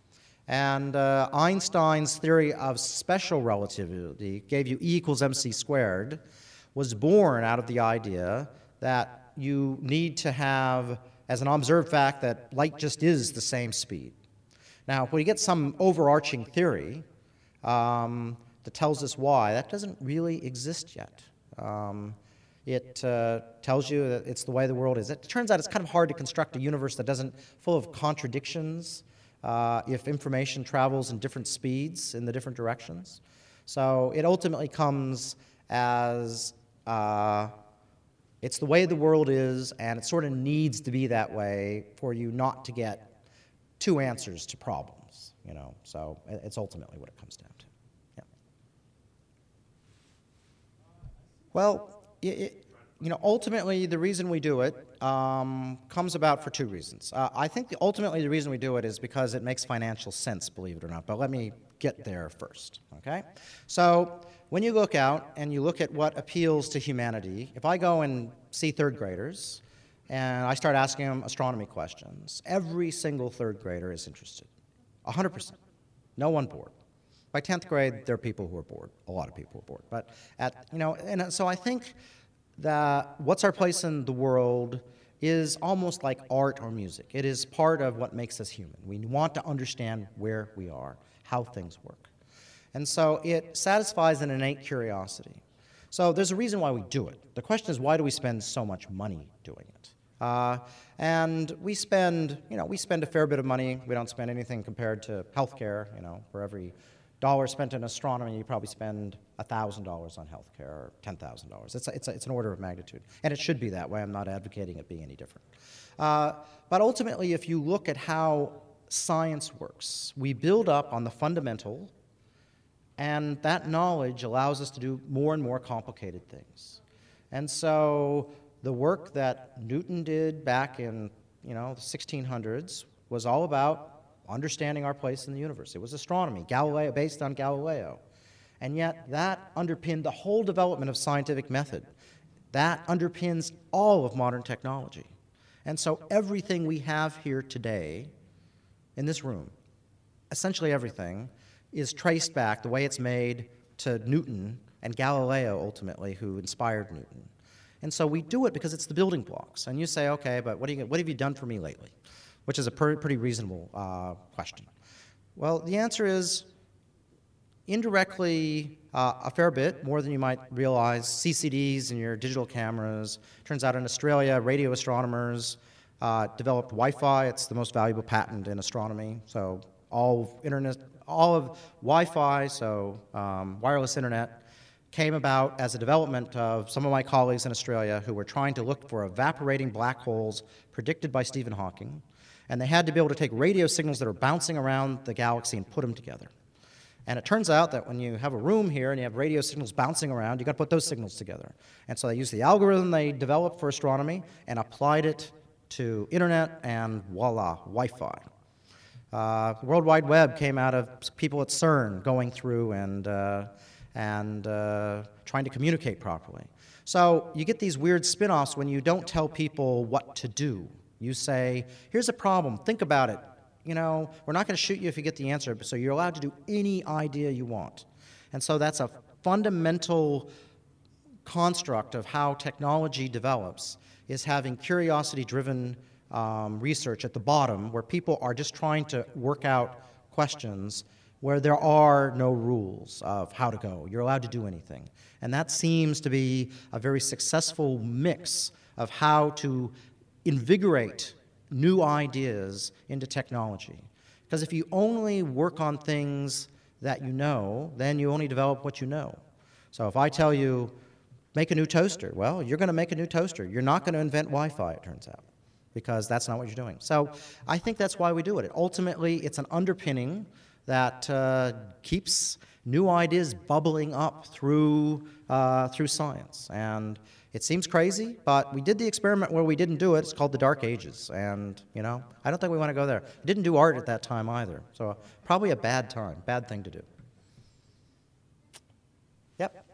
And Einstein's theory of special relativity gave you E equals mc squared, was born out of the idea that you need to have as an observed fact that light just is the same speed. Now, when you get some overarching theory that tells us why, that doesn't really exist yet. It tells you that it's the way the world is. It turns out it's kind of hard to construct a universe that doesn't, full of contradictions, if information travels in different speeds in the different directions. So it ultimately comes as it's the way the world is, and it sort of needs to be that way for you not to get two answers to problems, you know. So it's ultimately what it comes down to. Yeah. Well, you know, ultimately the reason we do it comes about for two reasons. I think ultimately the reason we do it is because it makes financial sense, believe it or not. But let me get there first, okay? So when you look out and you look at what appeals to humanity, if I go and see third graders and I start asking them astronomy questions, every single third grader is interested, 100%. No one bored. By 10th grade, there are people who are bored. A lot of people are bored. But you know, and so I think that what's our place in the world is almost like art or music. It is part of what makes us human. We want to understand where we are, how things work. And so it satisfies an innate curiosity. So there's a reason why we do it. The question is, why do we spend so much money doing it? And we spend a fair bit of money. We don't spend anything compared to healthcare. You know, for every $1 spent in astronomy, you probably spend $1,000 on healthcare, or $10,000. It's an order of magnitude, and it should be that way. I'm not advocating it being any different. But ultimately, if you look at how science works, we build up on the fundamental, and that knowledge allows us to do more and more complicated things. And so the work that Newton did back in, you know, the 1600s was all about understanding our place in the universe. It was astronomy, Galileo, based on Galileo. And yet that underpinned the whole development of scientific method. That underpins all of modern technology. And so everything we have here today in this room, essentially everything, is traced back, the way it's made, to Newton and Galileo, ultimately, who inspired Newton. And so we do it because it's the building blocks. And you say, okay, but what have you done for me lately? Which is a pretty reasonable question. Well, the answer is indirectly a fair bit, more than you might realize. CCDs in your digital cameras. Turns out in Australia, radio astronomers developed Wi-Fi. It's the most valuable patent in astronomy. So all of Wi-Fi, so wireless internet, came about as a development of some of my colleagues in Australia who were trying to look for evaporating black holes predicted by Stephen Hawking. And they had to be able to take radio signals that are bouncing around the galaxy and put them together. And it turns out that when you have a room here and you have radio signals bouncing around, you've got to put those signals together. And so they used the algorithm they developed for astronomy and applied it to internet, and voila, Wi-Fi. The World Wide Web came out of people at CERN going through and trying to communicate properly. So you get these weird spin-offs when you don't tell people what to do. You say, here's a problem, think about it. You know, we're not going to shoot you if you get the answer, so you're allowed to do any idea you want. And so that's a fundamental construct of how technology develops, is having curiosity-driven research at the bottom, where people are just trying to work out questions where there are no rules of how to go. You're allowed to do anything. And that seems to be a very successful mix of how to invigorate new ideas into technology. Because if you only work on things that you know, then you only develop what you know. So if I tell you, make a new toaster, well, you're going to make a new toaster. You're not going to invent Wi-Fi, it turns out, because that's not what you're doing. So I think that's why we do it. Ultimately, it's an underpinning that keeps new ideas bubbling up through science. And it seems crazy, but we did the experiment where we didn't do it. It's called the Dark Ages, and you know, I don't think we want to go there. We didn't do art at that time either, so probably a bad time, bad thing to do. Yep.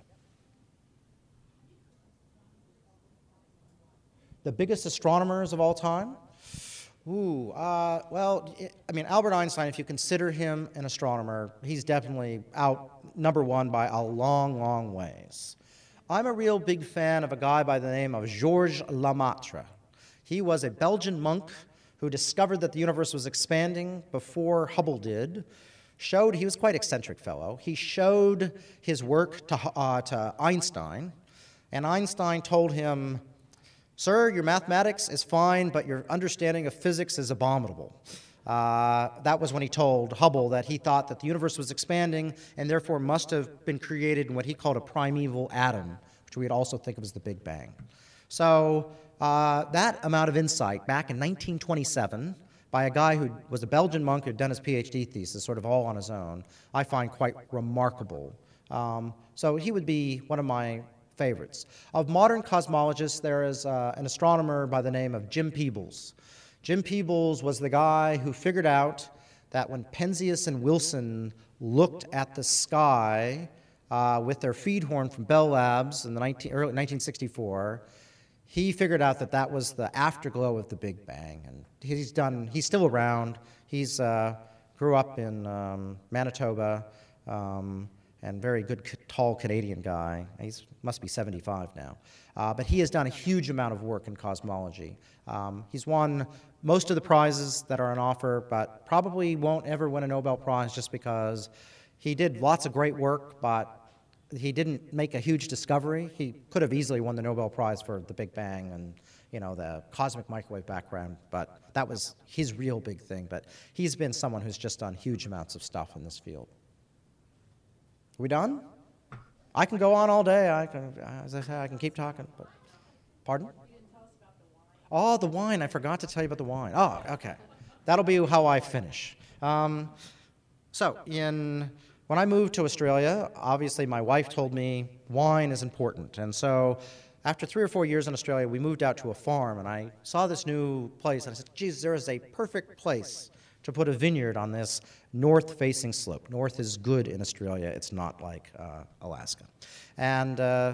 The biggest astronomers of all time? Albert Einstein, if you consider him an astronomer, he's definitely out number one by a long, long ways. I'm a real big fan of a guy by the name of Georges Lemaitre. He was a Belgian monk who discovered that the universe was expanding before Hubble did. He was quite an eccentric fellow. He showed his work to Einstein, and Einstein told him, "Sir, your mathematics is fine, but your understanding of physics is abominable." That was when he told Hubble that he thought that the universe was expanding and therefore must have been created in what he called a primeval atom, which we'd also think of as the Big Bang. So that amount of insight back in 1927 by a guy who was a Belgian monk who had done his PhD thesis sort of all on his own, I find quite remarkable. So he would be one of my favorites. Of modern cosmologists, there is an astronomer by the name of Jim Peebles. Jim Peebles was the guy who figured out that when Penzias and Wilson looked at the sky with their feed horn from Bell Labs in the early 1964, he figured out that that was the afterglow of the Big Bang. And he's still around. He's grew up in Manitoba, and very good, tall Canadian guy. He must be 75 now. But he has done a huge amount of work in cosmology. He's won most of the prizes that are on offer, but probably won't ever win a Nobel Prize just because he did lots of great work, but he didn't make a huge discovery. He could have easily won the Nobel Prize for the Big Bang and the cosmic microwave background, but that was his real big thing. But he's been someone who's just done huge amounts of stuff in this field. We done? I can go on all day. As I say, I can keep talking. But, pardon? You didn't tell us about the wine. Oh, the wine. I forgot to tell you about the wine. Oh, okay. That'll be how I finish. When I moved to Australia, obviously my wife told me wine is important. And so after 3 or 4 years in Australia, we moved out to a farm, and I saw this new place, and I said, geez, there is a perfect place to put a vineyard on this north-facing slope. North is good in Australia. It's not like Alaska. And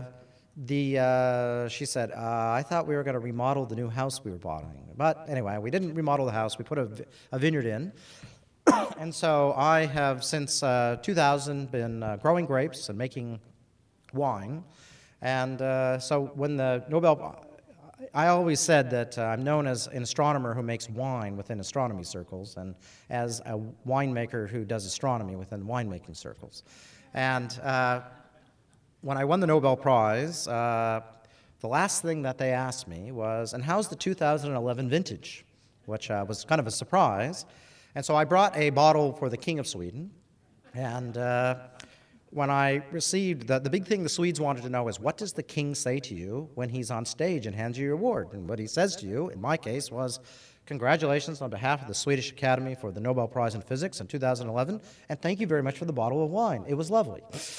she said, I thought we were going to remodel the new house we were buying. But anyway, we didn't remodel the house. We put a vineyard in. And so I have, since 2000, been growing grapes and making wine. And so when the Nobel... I always said that I'm known as an astronomer who makes wine within astronomy circles and as a winemaker who does astronomy within winemaking circles. And when I won the Nobel Prize, the last thing that they asked me was, and how's the 2011 vintage? Which was kind of a surprise. And so I brought a bottle for the King of Sweden. And when I received the big thing the Swedes wanted to know is, what does the king say to you when he's on stage and hands you your award? And what he says to you, in my case, was, congratulations on behalf of the Swedish Academy for the Nobel Prize in Physics in 2011, and thank you very much for the bottle of wine. It was lovely.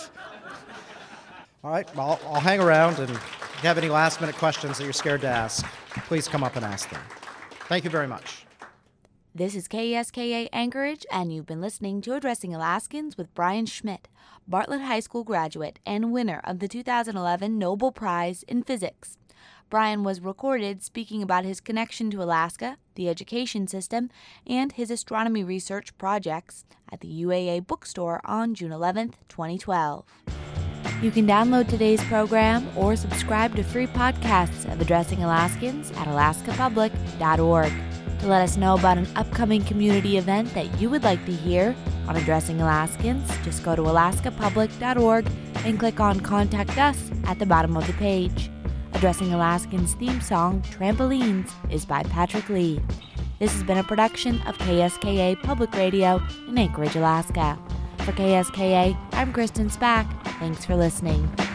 All right, well, I'll hang around, and if you have any last-minute questions that you're scared to ask, please come up and ask them. Thank you very much. This is KSKA Anchorage, and you've been listening to Addressing Alaskans with Brian Schmidt, Bartlett High School graduate and winner of the 2011 Nobel Prize in Physics. Brian was recorded speaking about his connection to Alaska, the education system, and his astronomy research projects at the UAA bookstore on June 11, 2012. You can download today's program or subscribe to free podcasts of Addressing Alaskans at alaskapublic.org. To let us know about an upcoming community event that you would like to hear on Addressing Alaskans, just go to alaskapublic.org and click on Contact Us at the bottom of the page. Addressing Alaskans' theme song, Trampolines, is by Patrick Lee. This has been a production of KSKA Public Radio in Anchorage, Alaska. For KSKA, I'm Kristen Spack. Thanks for listening.